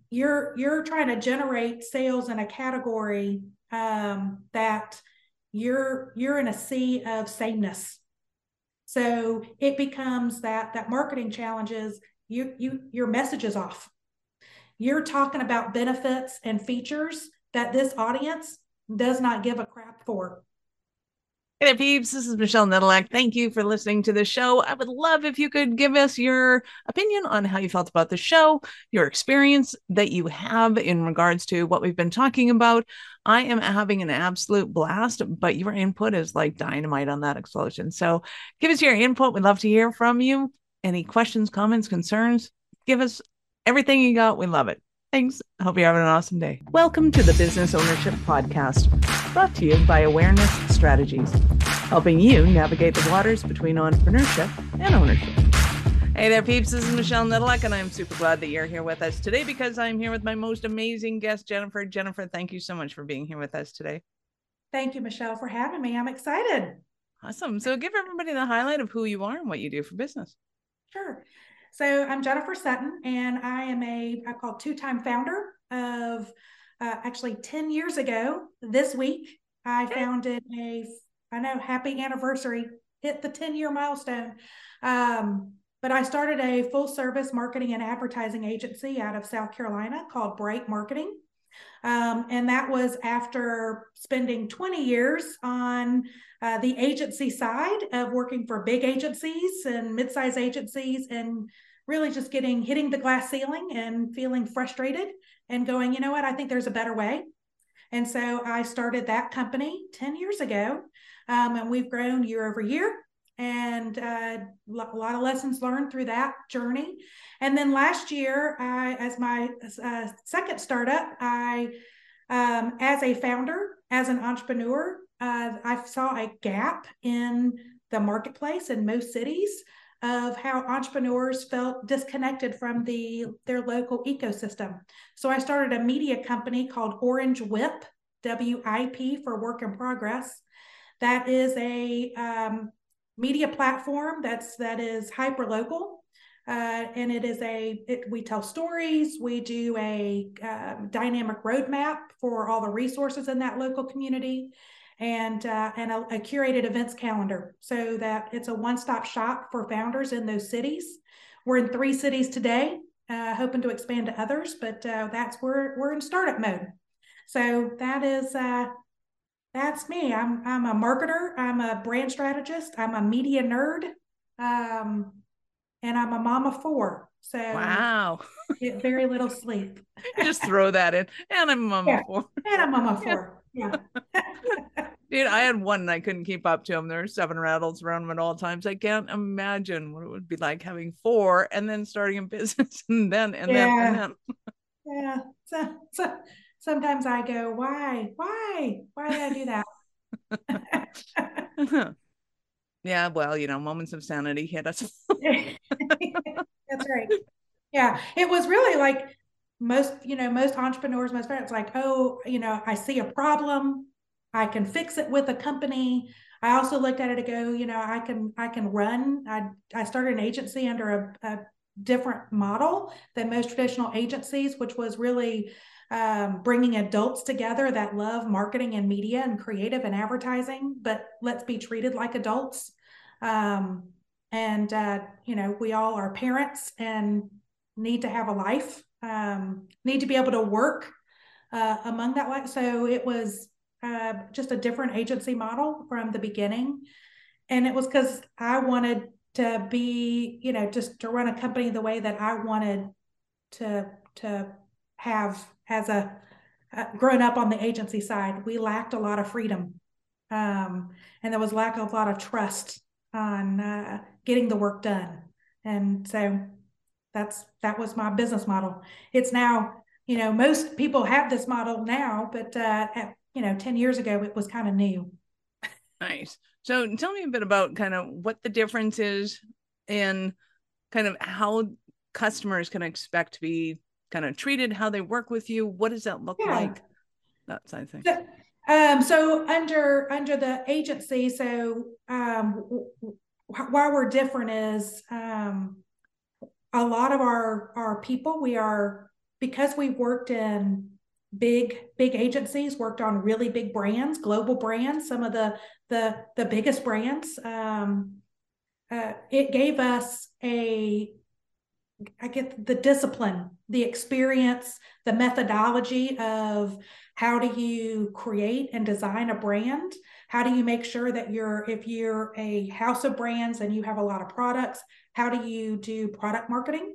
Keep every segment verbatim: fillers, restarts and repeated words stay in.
you're you're trying to generate sales in a category um, that you're you're in a sea of sameness. So it becomes that that marketing challenges you you your message is off. You're talking about benefits and features that this audience does not give a crap for. Hey there, peeps. This is Michelle Nedelak. Thank you for listening to the show. I would love if you could give us your opinion on how you felt about the show, your experience that you have in regards to what we've been talking about. I am having an absolute blast, but your input is like dynamite on that explosion. So give us your input. We'd love to hear from you. Any questions, comments, concerns? Give us everything you got. We love it. Thanks. I hope you're having an awesome day. Welcome to the Business Ownership Podcast, brought to you by Awareness Strategies, helping you navigate the waters between entrepreneurship and ownership. Hey there, peeps. This is Michelle Nedelak, and I'm super glad that you're here with us today because I'm here with my most amazing guest, Jennifer. Jennifer, thank you so much for being here with us today. Thank you, Michelle, for having me. I'm excited. Awesome. So give everybody the highlight of who you are and what you do for business. Sure. So I'm Jennifer Sutton, and I am a I call two-time founder of uh, actually ten years ago this week. I founded a I know happy anniversary, hit the ten year milestone. Um, but I started a full service marketing and advertising agency out of South Carolina called Bright Marketing. Um, and that was after spending twenty years on uh, the agency side of working for big agencies and mid-sized agencies, and really just getting hitting the glass ceiling and feeling frustrated and going, you know what, I think there's a better way. And so I started that company ten years ago, um, and we've grown year over year, and uh, a lot of lessons learned through that journey. And then last year, I, as my uh, second startup, I, um, as a founder, as an entrepreneur, uh, I saw a gap in the marketplace in most cities of how entrepreneurs felt disconnected from the their local ecosystem. So I started a media company called Orange Whip, W I P for work in progress. That is a um, media platform that's that is hyper local. Uh, and it is a it, we tell stories, we do a um, dynamic roadmap for all the resources in that local community, and uh, and a, a curated events calendar so that it's a one-stop shop for founders in those cities. We're in three cities today, uh, hoping to expand to others, but uh, that's where we're in startup mode. So that is uh, that's me. I'm I'm a marketer. I'm a brand strategist. I'm a media nerd, um, and I'm a mom of four. So Wow. get very little sleep. You just throw that in. And I'm a mom of Yeah, four. and I'm a mom of Yeah. four. Yeah. Dude, I had one and I couldn't keep up to him. There were seven rattles around him at all times. I can't imagine what it would be like having four and then starting a business and then and then and Yeah. then. Yeah. So, so sometimes I go, why, why, why did I do that? Yeah, well, you know, moments of sanity hit us. That's right. Yeah. It was really like most, you know, most entrepreneurs, most parents like, oh, you know, I see a problem. I can fix it with a company. I also looked at it to go, you know, I can, I can run. I, I started an agency under a, a different model than most traditional agencies, which was really um, bringing adults together that love marketing and media and creative and advertising, but let's be treated like adults. Um, and, uh, you know, we all are parents and need to have a life, um, need to be able to work uh, among that life. So it was uh, just a different agency model from the beginning. And it was because I wanted to be, you know, just to run a company the way that I wanted to to have as a uh, growing up on the agency side. We lacked a lot of freedom, um, and there was lack of a lot of trust on uh, getting the work done. And so that's that was my business model. It's now, you know, most people have this model now, but uh, at, you know, ten years ago it was kind of new. Nice. So tell me a bit about kind of what the difference is in kind of how customers can expect to be kind of treated, how they work with you. What does that look Yeah. like? That side of things. So, um, so under under the agency, so um, w- w- why we're different is um, a lot of our our people we are because we've worked in big, big agencies, worked on really big brands, global brands, some of the, the, the biggest brands, um, uh, it gave us a, I get the discipline, the experience, the methodology of how do you create and design a brand? How do you make sure that you're, if you're a house of brands and you have a lot of products, how do you do product marketing?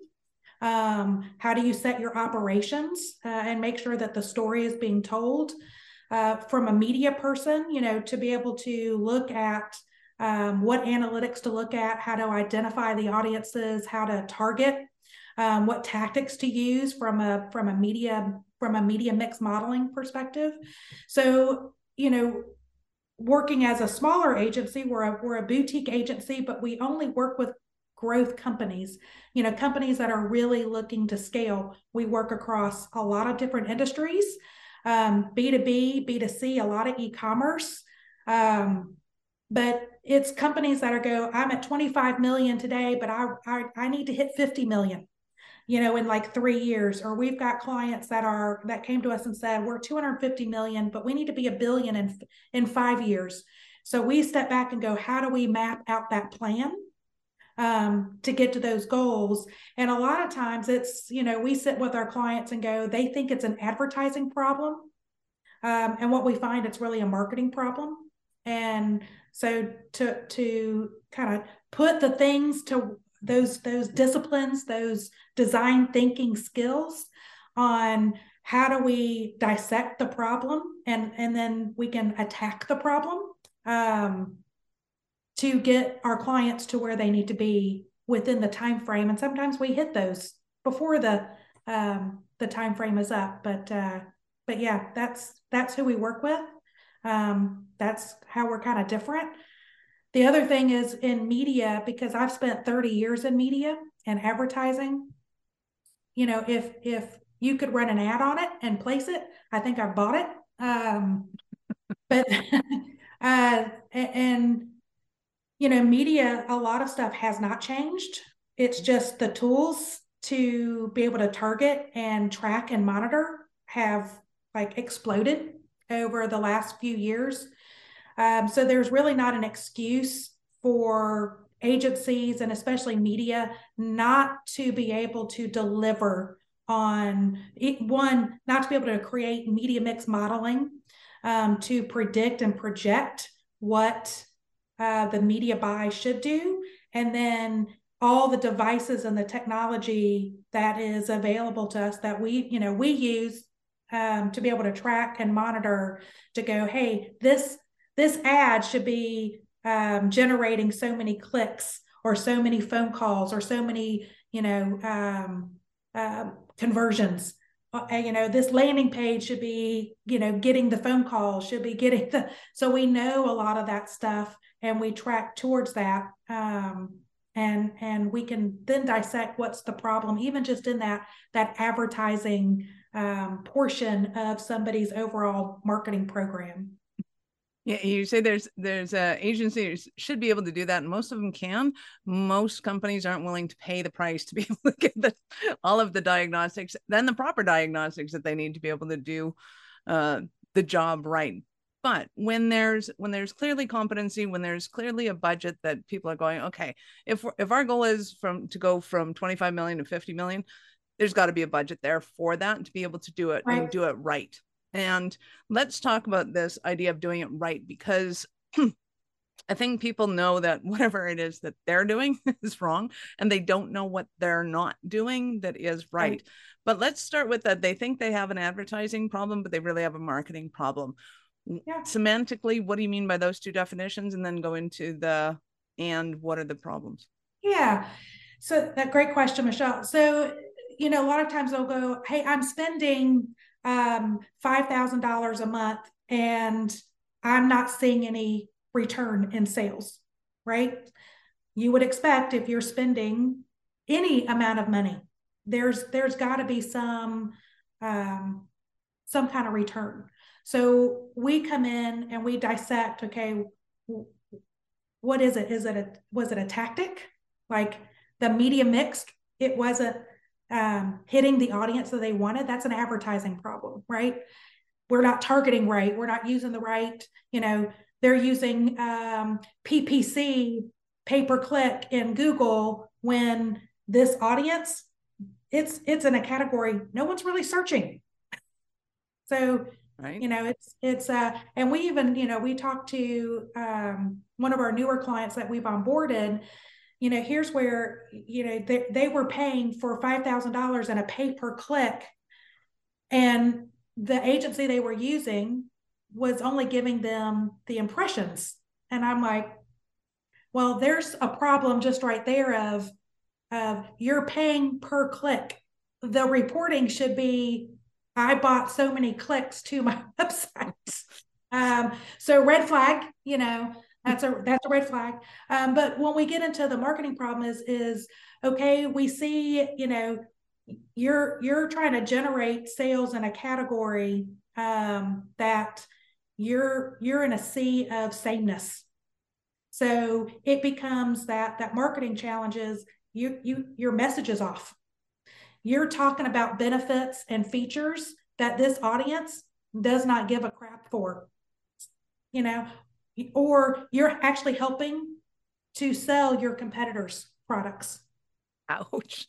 Um, how do you set your operations uh, and make sure that the story is being told? Uh, from a media person, you know, to be able to look at um, what analytics to look at, how to identify the audiences, how to target, um, what tactics to use from a from a media from a media mix modeling perspective. So, you know, working as a smaller agency, we're a, we're a boutique agency, but we only work with growth companies, you know, companies that are really looking to scale. We work across a lot of different industries, um, B two B, B two C, a lot of e-commerce. Um, but it's companies that are go, I'm at twenty-five million today, but I, I, I need to hit fifty million, you know, in like three years. Or we've got clients that are, that came to us and said, we're two hundred fifty million, but we need to be a billion in, in five years. So we step back and go, how do we map out that plan um, to get to those goals? And a lot of times it's, you know, we sit with our clients and go, they think it's an advertising problem. Um, and what we find, it's really a marketing problem. And so to, to kind of put the things to those, those disciplines, those design thinking skills on how do we dissect the problem and, and then we can attack the problem. Um, to get our clients to where they need to be within the time frame. And sometimes we hit those before the um, the time frame is up. But uh, but yeah, that's that's who we work with. Um, that's how we're kind of different. The other thing is in media, because I've spent thirty years in media and advertising. You know, if if you could run an ad on it and place it, I think I've bought it. Um, but uh, and you know, media, a lot of stuff has not changed. It's just the tools to be able to target and track and monitor have like exploded over the last few years. Um, so there's really not an excuse for agencies and especially media not to be able to deliver on it, one, not to be able to create media mix modeling um, to predict and project what Uh, the media buy should do, and then all the devices and the technology that is available to us that we, you know, we use um, to be able to track and monitor to go, hey, this this ad should be um, generating so many clicks or so many phone calls or so many, you know, um, uh, conversions. Uh, you know, this landing page should be, you know, getting the phone call, should be getting the, so we know a lot of that stuff and we track towards that. Um, and, and we can then dissect what's the problem, even just in that, that advertising um, portion of somebody's overall marketing program. Yeah, you say there's there's uh, agencies should be able to do that, and most of them can. Most companies aren't willing to pay the price to be able to get the, all of the diagnostics, then the proper diagnostics that they need to be able to do uh, the job right. But when there's when there's clearly competency, when there's clearly a budget that people are going, okay, if if our goal is from to go from twenty-five million to fifty million, there's got to be a budget there for that to be able to do it right. And do it right. And let's talk about this idea of doing it right, because I think people know that whatever it is that they're doing is wrong, and they don't know what they're not doing that is right. right. But let's start with that. They think they have an advertising problem, but they really have a marketing problem. Yeah. Semantically, what do you mean by those two definitions? And then go into the, and what are the problems? Yeah. So that great question, Michelle. So, you know, a lot of times they'll go, hey, I'm spending um, five thousand dollars a month and I'm not seeing any return in sales, right? You would expect if you're spending any amount of money, there's there's got to be some um, some kind of return. So we come in and we dissect, okay, what is it? Is it a, was it a tactic? Like the media mix, it wasn't um, hitting the audience that they wanted, that's an advertising problem, right? We're not targeting right. We're not using the right, you know, they're using um, P P C, pay per click in Google, when this audience, it's it's in a category no one's really searching. So, right. you know, it's it's uh, and we even, you know, we talked to um, one of our newer clients that we've onboarded. You know, here's where, you know, they, they were paying for five thousand dollars and a pay per click, and the agency they were using was only giving them the impressions. And I'm like, well, there's a problem just right there of, of you're paying per click. The reporting should be, I bought so many clicks to my website. Um, so red flag, you know, that's a, that's a red flag. Um, but when we get into the marketing problem is, is, okay, we see, you know, you're you're trying to generate sales in a category um, that you're you're in a sea of sameness. So it becomes that that marketing challenge is you you your message is off. You're talking about benefits and features that this audience does not give a crap for, you know, or you're actually helping to sell your competitors' products. Ouch.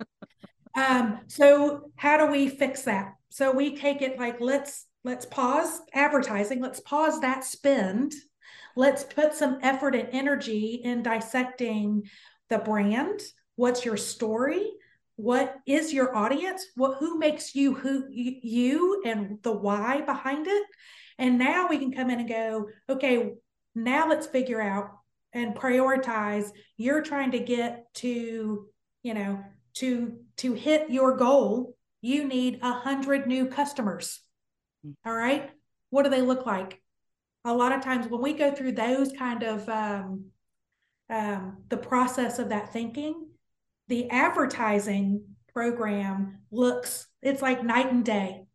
Um, so how do we fix that? So we take it like, let's, let's pause advertising. Let's pause that spend. Let's put some effort and energy in dissecting the brand. What's your story? What is your audience? What, who makes you who you, and the why behind it? And now we can come in and go, okay, now let's figure out and prioritize. You're trying to get to, you know, to to hit your goal, you need a hundred new customers. All right, what do they look like? A lot of times when we go through those kind of um, um, the process of that thinking, the advertising program looks, it's like night and day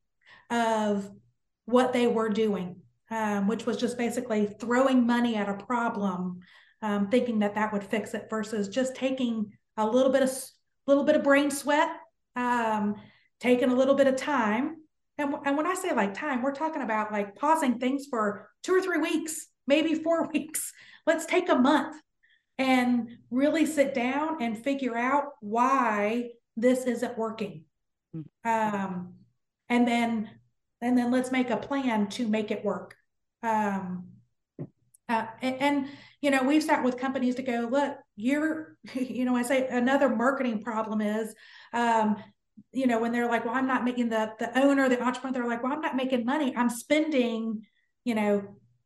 of what they were doing, um, which was just basically throwing money at a problem, um, thinking that that would fix it, versus just taking a little bit of little bit of brain sweat, um, taking a little bit of time. And, and when I say like time, we're talking about like pausing things for two or three weeks, maybe four weeks. Let's take a month and really sit down and figure out why this isn't working. Um, and then, and then let's make a plan to make it work. Um, uh, and, and, you know, we've sat with companies to go, look, you're, you know, I say another marketing problem is, um, you know, when they're like, well, I'm not making the, the owner, the entrepreneur, they're like, well, I'm not making money. I'm spending, you know,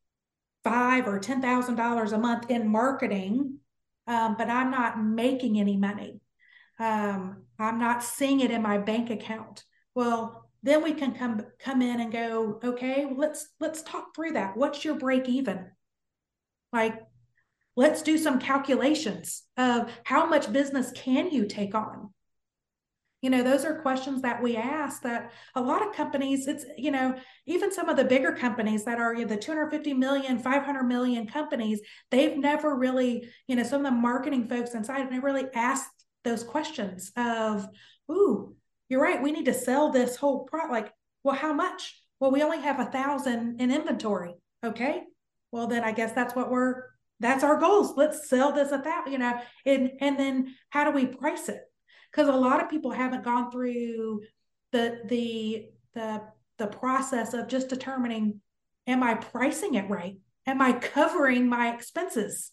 five or ten thousand dollars a month in marketing, um, but I'm not making any money. Um, I'm not seeing it in my bank account. Well, then we can come come in and go, okay, well, let's let's talk through that. What's your break even? Like, let's do some calculations of how much business can you take on? You know, those are questions that we ask that a lot of companies, it's, you know, even some of the bigger companies that are, you know, the two hundred fifty million, five hundred million companies, they've never really, you know, some of the marketing folks inside have never really asked those questions of, ooh, you're right, we need to sell this whole product. Like, well, how much? Well, we only have a thousand in inventory. Okay. Well, then I guess that's what we're, that's our goals. Let's sell this at that, you know, and, and then how do we price it? Because a lot of people haven't gone through the, the, the, the process of just determining, am I pricing it right? Am I covering my expenses?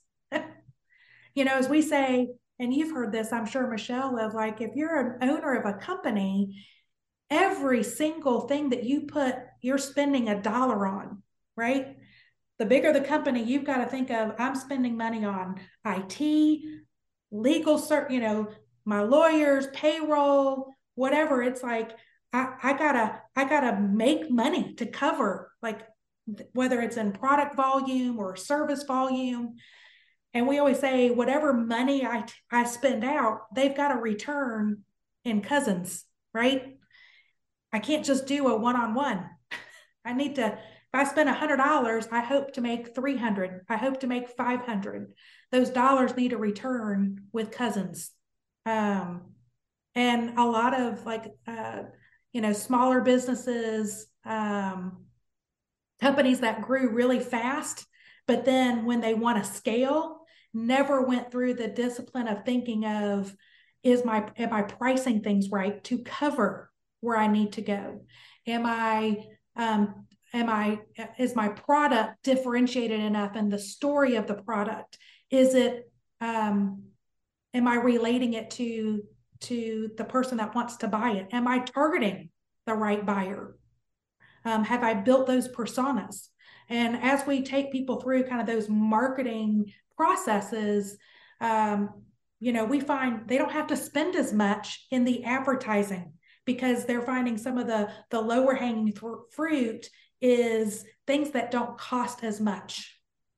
You know, as we say, and you've heard this, I'm sure, Michelle, of like, if you're an owner of a company, every single thing that you put, you're spending a dollar on, right? The bigger the company, you've got to think of, I'm spending money on I T, legal, you know, my lawyers, payroll, whatever. It's like, I, I gotta, I gotta make money to cover, like, whether it's in product volume or service volume. And we always say, whatever money I, I spend out, they've got to return in cousins, right? I can't just do a one-on-one. I need to, if I spend a hundred dollars, I hope to make three hundred. I hope to make five hundred. Those dollars need to return with cousins. Um, and a lot of like, uh, you know, smaller businesses, um, companies that grew really fast, but then when they want to scale, never went through the discipline of thinking of, is my, am I pricing things right to cover where I need to go? Am I, um, am I, is my product differentiated enough in the story of the product? Is it, um, am I relating it to, to the person that wants to buy it? Am I targeting the right buyer? Um, have I built those personas? And as we take people through kind of those marketing processes, um, you know, we find they don't have to spend as much in the advertising because they're finding some of the, the lower hanging th- fruit is things that don't cost as much.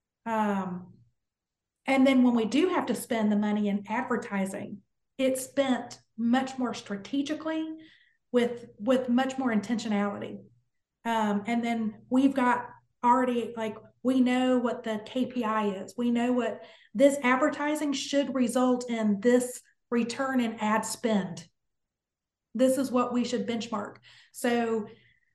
Um, and then when we do have to spend the money in advertising, it's spent much more strategically with, with much more intentionality. Um, and then we've got already, like, we know what the K P I is. We know what this advertising should result in, this return in ad spend. This is what we should benchmark. So,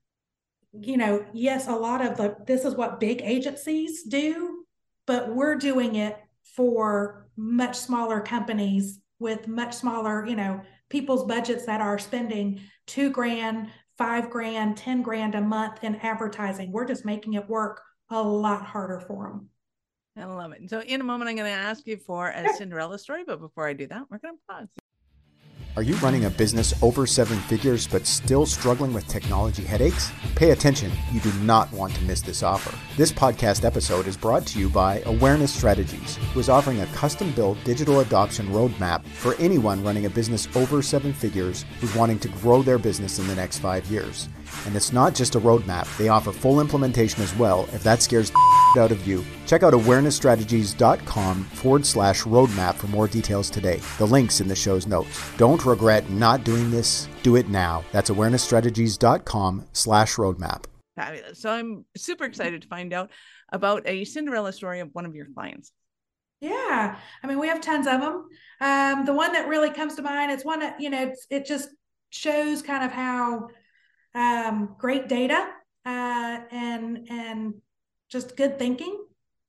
you know, yes, a lot of the, this is what big agencies do, but we're doing it for much smaller companies with much smaller, you know, people's budgets that are spending two grand, five grand, ten grand a month in advertising. We're just making it work a lot harder for them. I love it. So in a moment, I'm going to ask you for a Cinderella story, but before I do that, we're going to pause. Are you running a business over seven figures but still struggling with technology headaches? Pay attention. You do not want to miss this offer. This podcast episode is brought to you by Awareness Strategies, who is offering a custom-built digital adoption roadmap for anyone running a business over seven figures who's wanting to grow their business in the next five years. And it's not just a roadmap. They offer full implementation as well if that scares the out of you. Check out awarenessstrategies.com forward slash roadmap for more details today. The link's in the show's notes. Don't regret not doing this. Do it now. That's awarenessstrategies.com slash roadmap. Fabulous. So I'm super excited to find out about a Cinderella story of one of your clients. Yeah. I mean, we have tons of them. Um, the one that really comes to mind is one that, you know, it's, it just shows kind of how um, great data uh, and, and just good thinking,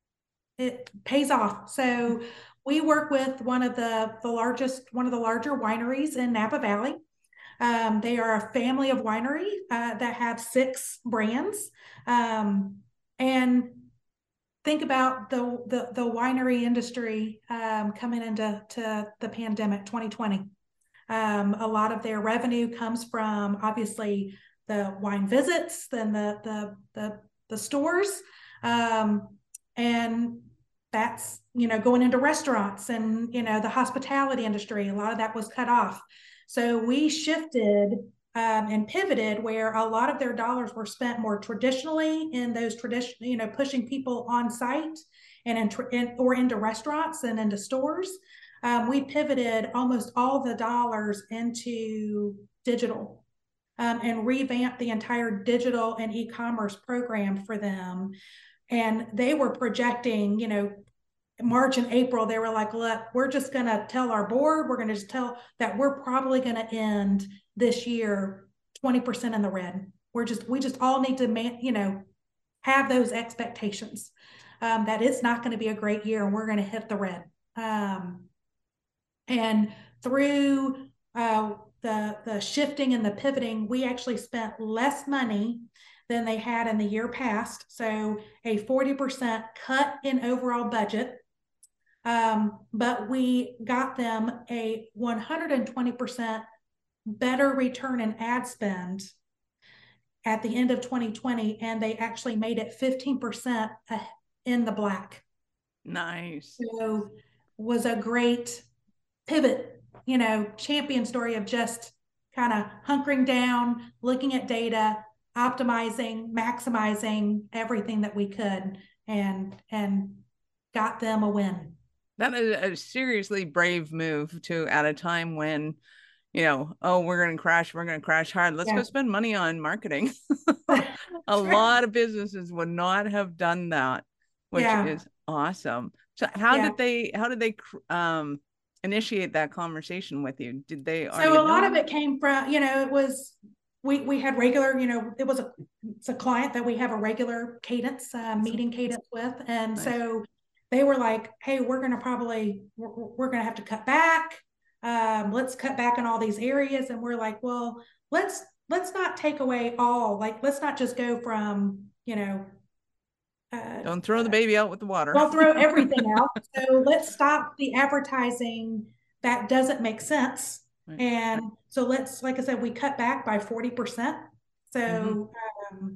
it pays off. So we work with one of the, the largest, one of the larger wineries in Napa Valley. Um, they are a family of winery uh, that have six brands. Um, and think about the, the, the winery industry um, coming into to the pandemic twenty twenty. Um, a lot of their revenue comes from obviously the wine visits, then the, the, the, the stores. Um, and that's, you know, going into restaurants and, you know, the hospitality industry, a lot of that was cut off. So we shifted um, and pivoted where a lot of their dollars were spent more traditionally in those traditional, you know, pushing people on site and in, in or into restaurants and into stores. Um, we pivoted almost all the dollars into digital. Um, and revamped the entire digital and e-commerce program for them. And they were projecting, you know, March and April, they were like, look, we're just going to tell our board, we're going to just tell that we're probably going to end this year twenty percent in the red. We're just, we just all need to, man, you know, have those expectations um, that it's not going to be a great year and we're going to hit the red. Um, and through uh, the, the shifting and the pivoting, we actually spent less money than they had in the year past. So a forty percent cut in overall budget. Um, but we got them a one hundred twenty percent better return in ad spend at the end of twenty twenty. And they actually made it fifteen percent in the black. Nice. So was a great pivot, you know, champion story of just kind of hunkering down, looking at data, optimizing, maximizing everything that we could, and and got them a win. That is a seriously brave move to at a time when, you know, oh, we're going to crash, we're going to crash hard. Let's yeah. go spend money on marketing. A lot of businesses would not have done that, which yeah. is awesome. So how yeah. did they, how did they, um, initiate that conversation with you? Did they already So a lot know? of it came from, you know, it was, we, we had regular, you know, it was a, it's a client that we have a regular cadence, uh, meeting cadence with. And nice. So they were like, hey, we're going to probably, we're, we're going to have to cut back. Um, let's cut back in all these areas. And we're like, well, let's, let's not take away all, like, let's not just go from, you know, Uh, don't throw the baby out with the water. Don't throw everything out. So let's stop the advertising that doesn't make sense. Right. And so let's, like I said, we cut back by forty percent. So mm-hmm. um,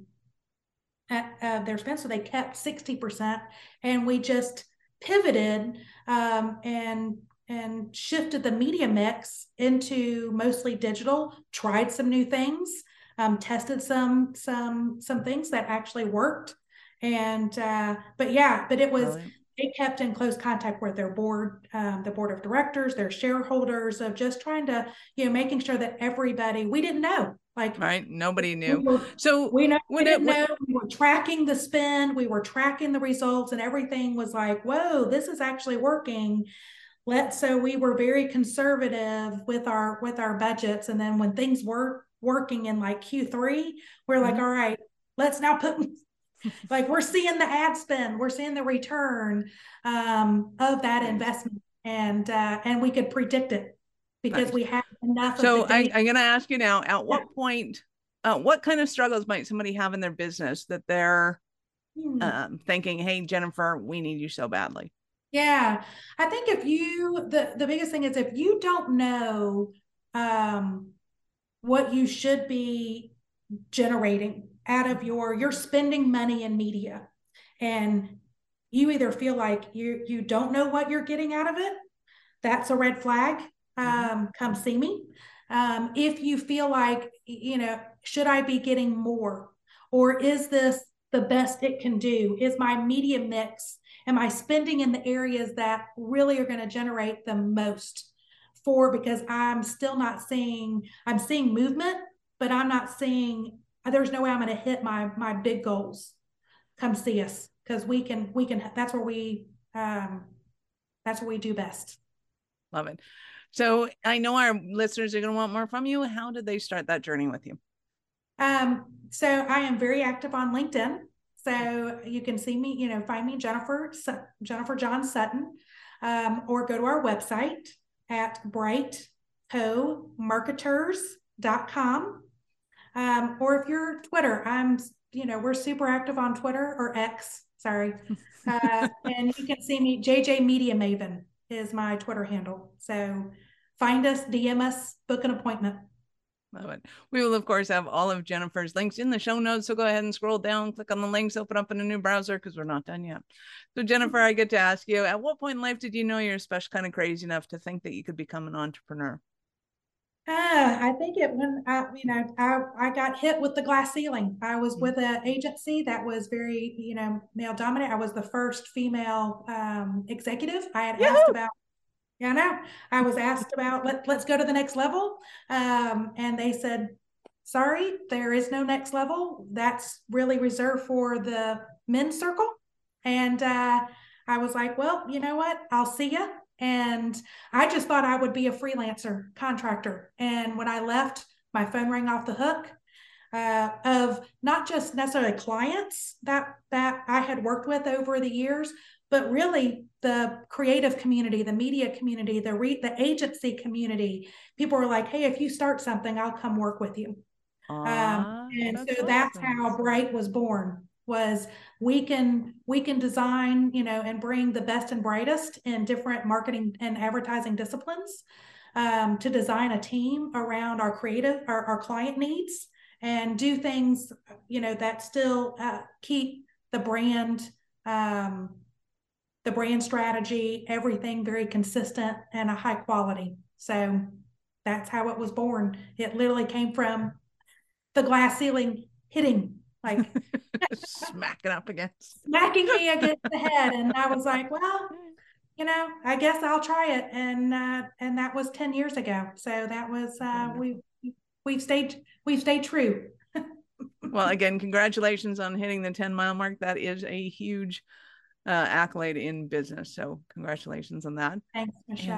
at uh, their spend, so they kept sixty percent, and we just pivoted um, and and shifted the media mix into mostly digital. Tried some new things, um, tested some some some things that actually worked. And, uh, but yeah, but it was, Brilliant. They kept in close contact with their board, um, the board of directors, their shareholders, of just trying to, you know, making sure that everybody, we didn't know, like, right. Nobody knew. We were, so we, know, we didn't it, know, we were tracking the spend, we were tracking the results, and everything was like, whoa, this is actually working. Let, so we were very conservative with our, with our budgets. And then when things were working in like Q three, we're mm-hmm. like, all right, let's now put, like, we're seeing the ad spend, we're seeing the return um, of that nice. investment, and uh, and we could predict it because nice. we have enough. So of the I, I'm going to ask you now: at what yeah. point, uh, what kind of struggles might somebody have in their business that they're hmm. um, thinking, "Hey, Jennifer, we need you so badly"? Yeah, I think if you the the biggest thing is if you don't know um, what you should be generating out of your, you're spending money in media, and you either feel like you you don't know what you're getting out of it, that's a red flag. Um, mm-hmm. Come see me. Um, if you feel like, you know, should I be getting more, or is this the best it can do? Is my media mix, am I spending in the areas that really are going to generate the most for, because I'm still not seeing, I'm seeing movement, but I'm not seeing, there's no way I'm going to hit my my big goals. Come see us, because we can we can that's where we um that's what we do best. Love it. So I know our listeners are going to want more from you. How did they start that journey with you? Um, so I am very active on LinkedIn. So you can see me, you know, find me Jennifer Jennifer John Sutton, um, or go to our website at bright co marketers dot com. Um, or if you're Twitter, I'm, you know, we're super active on Twitter, or X, sorry. Uh, and you can see me, J J Media Maven is my Twitter handle. So find us, D M us, book an appointment. Love it. We will, of course, have all of Jennifer's links in the show notes. So go ahead and scroll down, click on the links, open up in a new browser, because we're not done yet. So Jennifer, I get to ask you, at what point in life did you know you're special, kind of crazy enough to think that you could become an entrepreneur? Uh, I think it when I, you know, I, I got hit with the glass ceiling. I was with an agency that was very, you know, male dominant. I was the first female um, executive. I had Yahoo! asked about, yeah, I know. I was asked about, let, let's go to the next level. Um, and they said, sorry, there is no next level. That's really reserved for the men's circle. And uh, I was like, well, you know what? I'll see ya. And I just thought I would be a freelancer contractor. And when I left, my phone rang off the hook uh, of not just necessarily clients that, that I had worked with over the years, but really the creative community, the media community, the, re- the agency community. People were like, hey, if you start something, I'll come work with you. Aww, um, and that's so awesome. That's how Bright was born. Was we can we can design, you know, and bring the best and brightest in different marketing and advertising disciplines um, to design a team around our creative, our, our client needs, and do things, you know, that still uh, keep the brand, um, the brand strategy, everything very consistent and a high quality. So that's how it was born. It literally came from the glass ceiling hitting, like smacking up against smacking me against the head. And I was like, well, you know, I guess I'll try it. And uh, and that was ten years ago. So that was uh, we we've stayed we've stayed true. Well, again, congratulations on hitting the ten mile mark. That is a huge uh, accolade in business. So congratulations on that. Thanks, Michelle.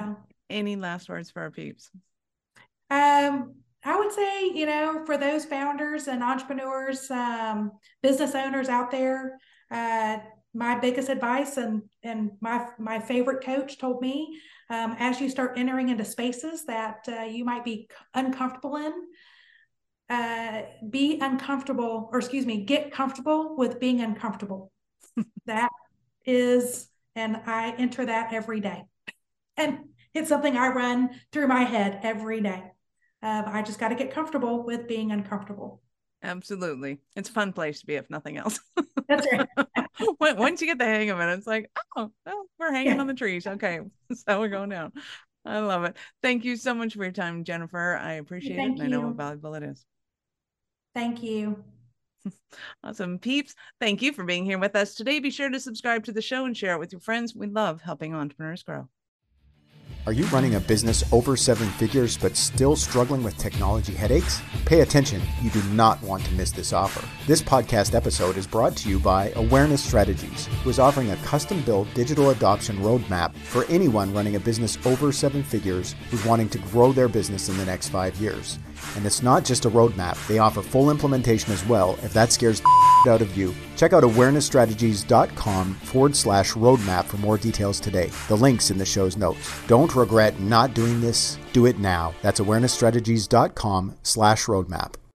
Any last words for our peeps? Um, I would say, you know, for those founders and entrepreneurs, um, business owners out there, uh, my biggest advice and and my my favorite coach told me, um, as you start entering into spaces that uh, you might be uncomfortable in, uh, be uncomfortable, or excuse me, get comfortable with being uncomfortable. That is, and I enter that every day. And it's something I run through my head every day. Um, I just got to get comfortable with being uncomfortable. Absolutely. It's a fun place to be, if nothing else. That's right. Once you get the hang of it, it's like, oh, well, we're hanging Yeah. on the trees. Okay. So we're going down. I love it. Thank you so much for your time, Jennifer. I appreciate Thank it. And I know you. how valuable it is. Thank you. Awesome. Peeps, thank you for being here with us today. Be sure to subscribe to the show and share it with your friends. We love helping entrepreneurs grow. Are you running a business over seven figures but still struggling with technology headaches? Pay attention. You do not want to miss this offer. This podcast episode is brought to you by Awareness Strategies, who is offering a custom-built digital adoption roadmap for anyone running a business over seven figures who's wanting to grow their business in the next five years. And it's not just a roadmap. They offer full implementation as well, if that scares the out of you. Check out awarenessstrategies.com forward slash roadmap for more details today. The link's in the show's notes. Don't regret not doing this. Do it now. That's awarenessstrategies.com slash roadmap.